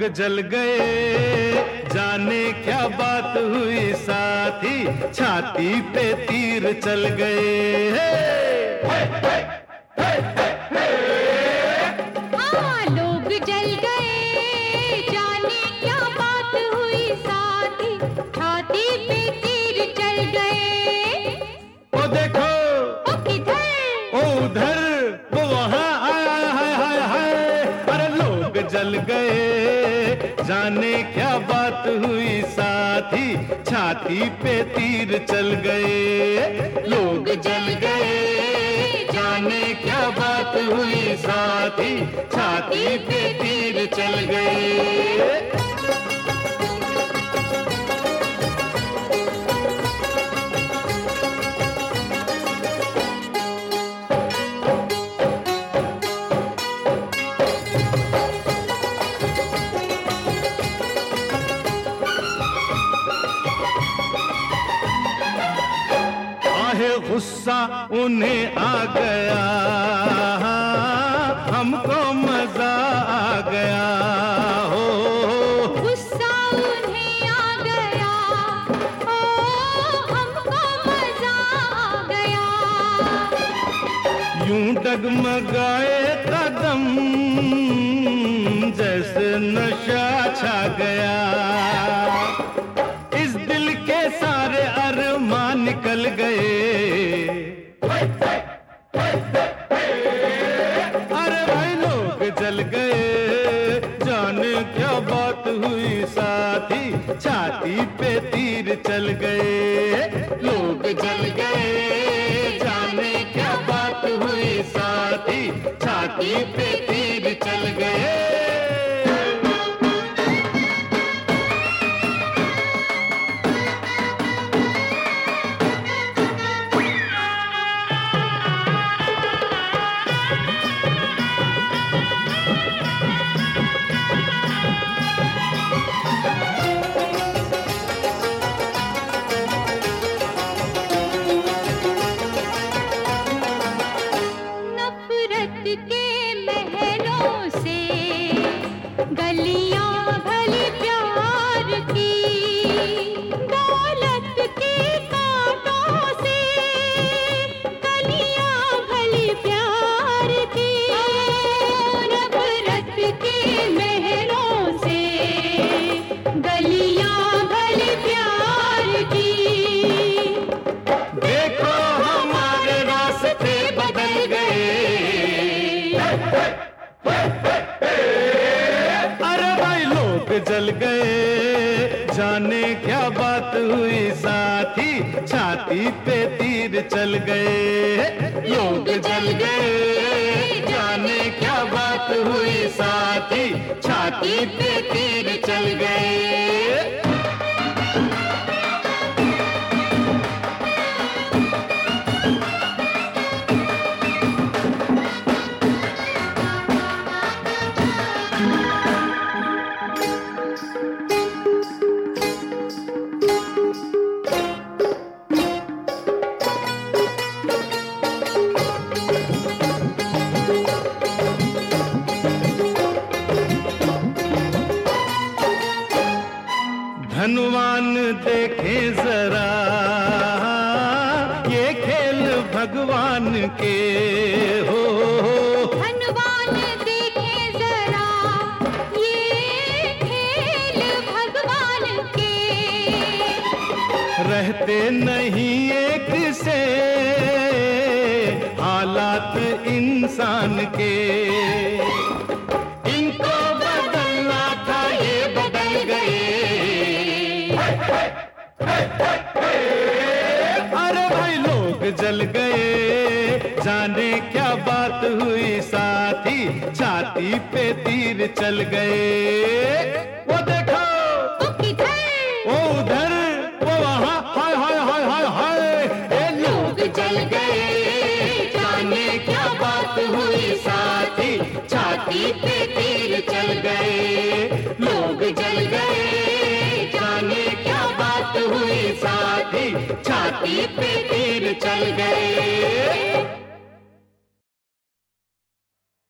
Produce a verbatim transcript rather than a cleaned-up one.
जल गए, जाने क्या बात हुई साथी, छाती पे तीर चल गए। हे, हे, हे, हे, हे, हाँ, लोग जल गए, जाने क्या बात हुई साथी, छाती पे तीर चल गए। ओ देखो, ओ किधर, ओ उधर, वो वहाँ, हाय हाय हाय हाय। अरे लोग जल गए, जाने क्या बात हुई साथी, छाती पे तीर चल गए। लोग जल गए, जाने क्या बात हुई साथी, छाती पे तीर चल गए। गुस्सा उन्हें आ गया, हमको मजा आ गया। हो गुस्सा उन्हें आ गया, ओ हमको मजा आ गया। यूं डगमगाए कदम, जैसे नशा छा गया। इस दिल के सारे अरमान निकल गए। अरे भाई लोग जल गए, जाने क्या बात हुई साथी, छाती पे तीर चल गए। लोग जल गए, जाने क्या बात हुई साथी, छाती पे तीर चल गए। के महलों से गलियां भली प्यार की, दौलत के कांटों से गलियां भली प्यार की। नफरत के महलों से गलियां भली प्यार की। देखो हमारे रास्ते बदल गए। अरे भाई लोग जल गए, जाने क्या बात हुई साथी, छाती पे तीर चल गए। लोग जल गए, जाने क्या बात हुई साथी, छाती पे तीर चल गए। धनवान देखें जरा, ये खेल भगवान के। हो धनवान देखें जरा, ये खेल भगवान के। रहते नहीं एक से हालात इंसान के। इनको बदलना था, ये बदल गए। अरे भाई लोग जल गए, जाने क्या बात हुई साथी, छाती पे तीर चल गए। वो देखो, ओ किधर, वो उधर, वो वहाँ, हाय हाय हाय हाय हाय। ये लोग जल गए, जाने क्या बात हुई साथी, छाती पे तीर चल गए। लोग जल गए, जाने क्या बात हुई साथी, छाती पे तीर चल गए।